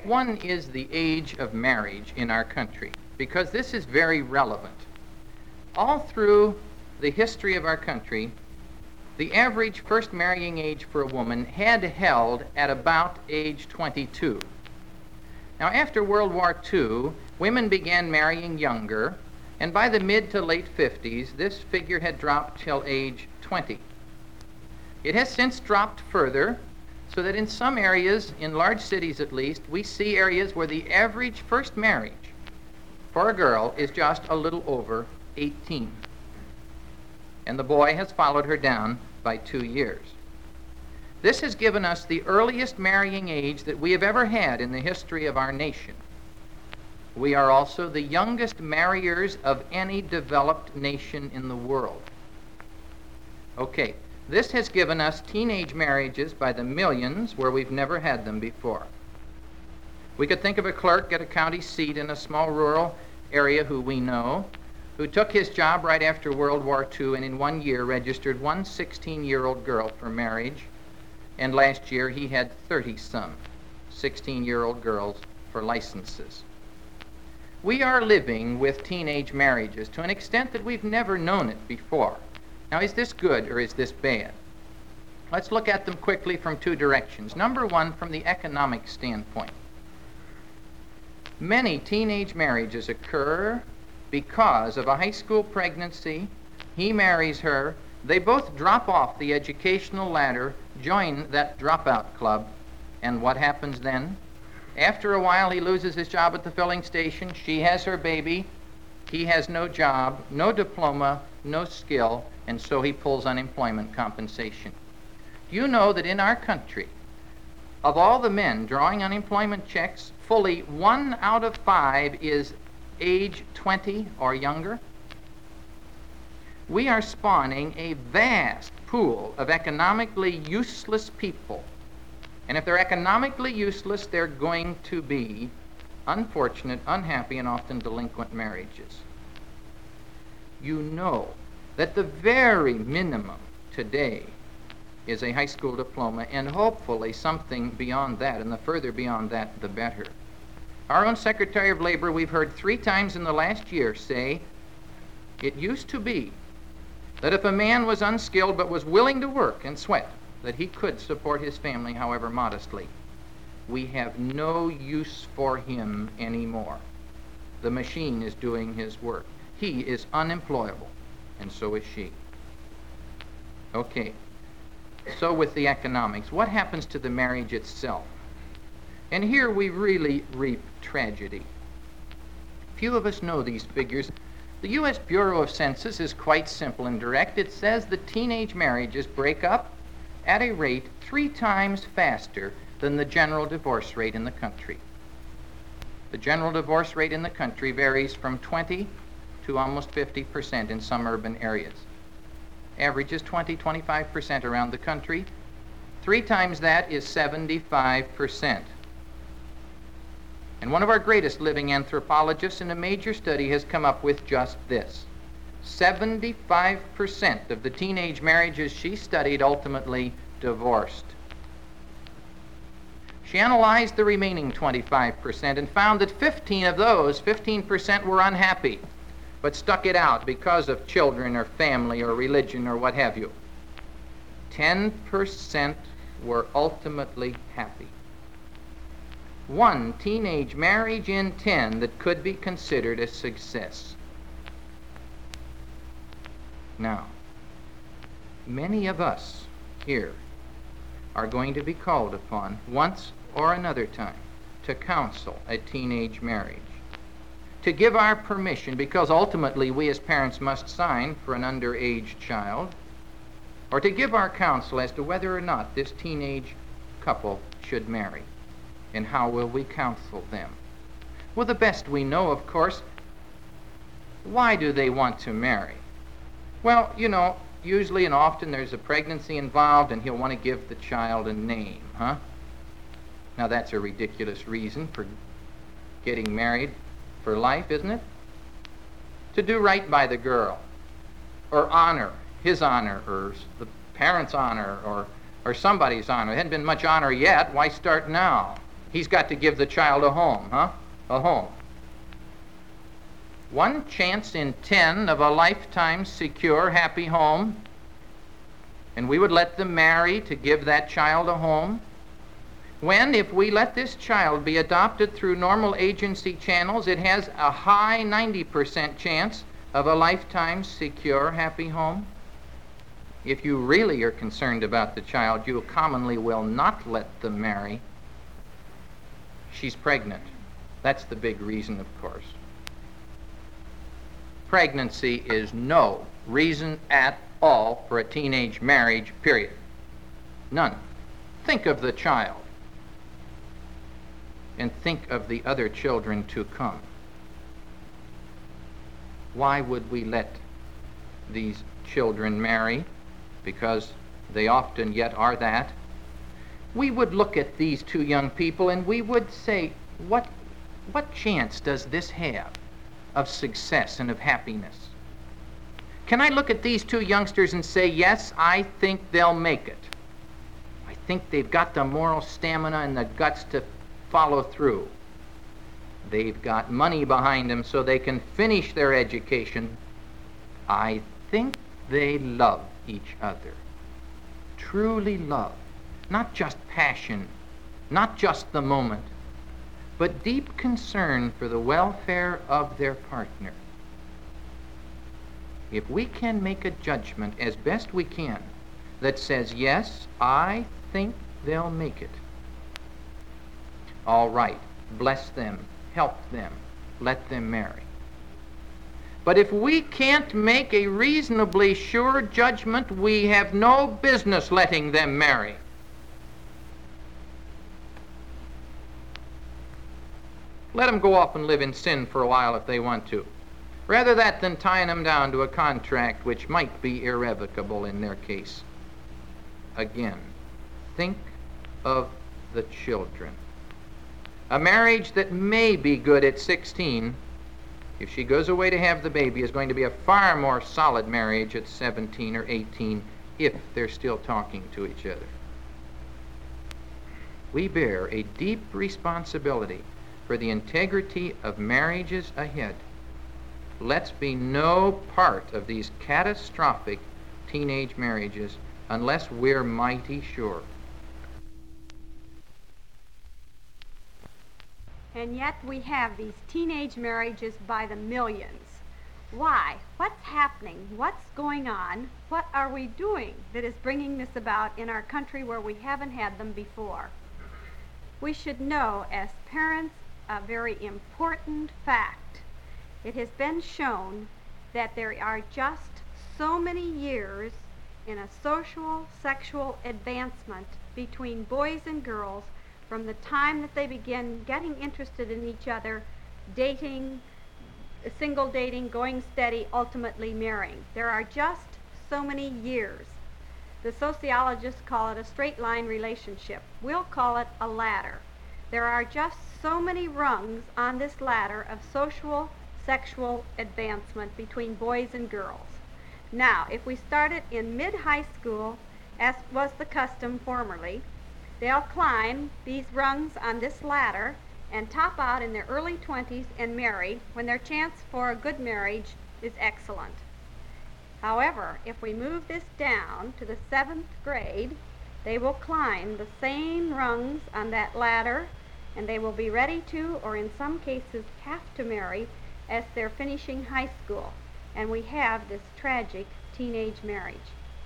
One is the age of marriage in our country, because this is very relevant. All through the history of our country, the average first marrying age for a woman had held at about age 22. Now, after World War II, women began marrying younger, and by the mid to late 50s, this figure had dropped till age 20. It has since dropped further, so that in some areas, in large cities at least, we see areas where the average first marriage for a girl is just a little over 18. And the boy has followed her down by 2 years. This has given us the earliest marrying age that we have ever had in the history of our nation. We are also the youngest marriers of any developed nation in the world. Okay, this has given us teenage marriages by the millions where we've never had them before. We could think of a clerk at a county seat in a small rural area who we know, who took his job right after World War II and in 1 year registered one 16-year-old girl for marriage, and last year he had 30-some 16-year-old girls for licenses. We are living with teenage marriages to an extent that we've never known it before. Now, is this good or is this bad? Let's look at them quickly from two directions. Number one, from the economic standpoint. Many teenage marriages occur because of a high school pregnancy. He marries her. They both drop off the educational ladder, join that dropout club, and what happens then? After a while, he loses his job at the filling station. She has her baby. He has no job, no diploma, no skill, and so he pulls unemployment compensation. Do you know that in our country, of all the men drawing unemployment checks, fully 1 out of 5 is age 20 or younger? We are spawning a vast pool of economically useless people. And if they're economically useless, they're going to be unfortunate, unhappy, and often delinquent marriages. You know that the very minimum today is a high school diploma, and hopefully something beyond that, and the further beyond that, the better. Our own Secretary of Labor, we've heard 3 times in the last year say, it used to be that if a man was unskilled but was willing to work and sweat, that he could support his family, however modestly. We have no use for him anymore. The machine is doing his work. He is unemployable, and so is she. Okay, so with the economics, what happens to the marriage itself? And here we really reap tragedy. Few of us know these figures. The U.S. Bureau of Census is quite simple and direct. It says that teenage marriages break up at a rate 3 times faster than the general divorce rate in the country. The general divorce rate in the country varies from 20 to almost 50% in some urban areas. Average is 20-25% around the country. 3 times that is 75%. And one of our greatest living anthropologists in a major study has come up with just this. 75% of the teenage marriages she studied ultimately divorced. She analyzed the remaining 25% and found that 15% were unhappy, but stuck it out because of children or family or religion or what have you. 10% were ultimately happy. 1 teenage marriage in 10 that could be considered a success. Now, many of us here are going to be called upon once or another time to counsel a teenage marriage, to give our permission, because ultimately we as parents must sign for an underage child, or to give our counsel as to whether or not this teenage couple should marry. And how will we counsel them? Well, the best we know, of course. Why do they want to marry? Well, you know, usually and often there's a pregnancy involved and he'll want to give the child a name, huh? Now that's a ridiculous reason for getting married for life, isn't it? To do right by the girl, or honor, his honor, or the parents' honor, or somebody's honor. There hadn't been much honor yet. Why start now? He's got to give the child a home, huh? A home. 1 chance in 10 of a lifetime secure, happy home. And we would let them marry to give that child a home. When, if we let this child be adopted through normal agency channels, it has a high 90% chance of a lifetime secure, happy home. If you really are concerned about the child, you commonly will not let them marry. She's pregnant. That's the big reason, of course. Pregnancy is no reason at all for a teenage marriage, period. None. Think of the child. And think of the other children to come. Why would we let these children marry? Because they often yet are that. We would look at these 2 young people and we would say, what chance does this have of success and of happiness? Can I look at these 2 youngsters and say, yes, I think they'll make it. I think they've got the moral stamina and the guts to follow through. They've got money behind them so they can finish their education. I think they love each other. Truly love. Not just passion, not just the moment, but deep concern for the welfare of their partner. If we can make a judgment as best we can that says, yes, I think they'll make it. All right, bless them, help them, let them marry. But if we can't make a reasonably sure judgment, we have no business letting them marry. Let them go off and live in sin for a while if they want to. Rather that than tying them down to a contract which might be irrevocable in their case. Again, think of the children. A marriage that may be good at 16, if she goes away to have the baby, is going to be a far more solid marriage at 17 or 18 if they're still talking to each other. We bear a deep responsibility for the integrity of marriages ahead. Let's be no part of these catastrophic teenage marriages unless we're mighty sure. And yet we have these teenage marriages by the millions. Why? What's happening? What's going on? What are we doing that is bringing this about in our country where we haven't had them before? We should know as parents a very important fact. It has been shown that there are just so many years in a social, sexual advancement between boys and girls from the time that they begin getting interested in each other, dating, single dating, going steady, ultimately marrying. There are just so many years. The sociologists call it a straight line relationship. We'll call it a ladder. There are just so many rungs on this ladder of social, sexual advancement between boys and girls. Now, if we started in mid-high school, as was the custom formerly, they'll climb these rungs on this ladder and top out in their early 20s and marry when their chance for a good marriage is excellent. However, if we move this down to the 7th grade, they will climb the same rungs on that ladder, and they will be ready to, or in some cases have to marry as they're finishing high school. And we have this tragic teenage marriage.